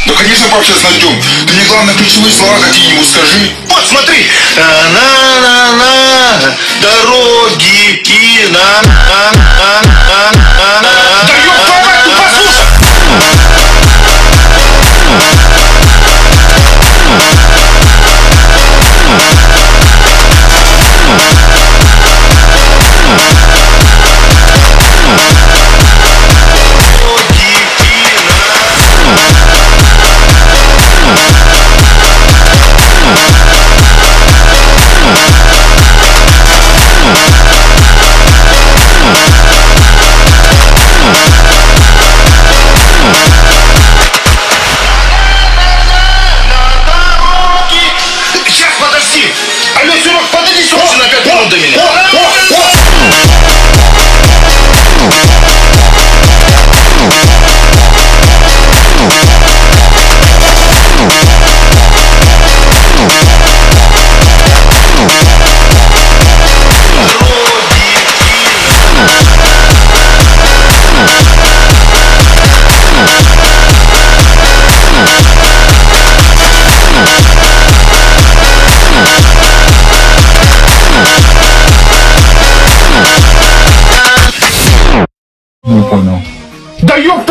Да, конечно, пообщаться найдем. Ты мне, главное, ключевые слова какие-нибудь скажи. Вот, смотри. На дороги и на. Да ёб твою мать, ну послушай! Сейчас, подожди. Алло, Серег, подойди срочно на 5 минут до меня. Не понял. Да ёб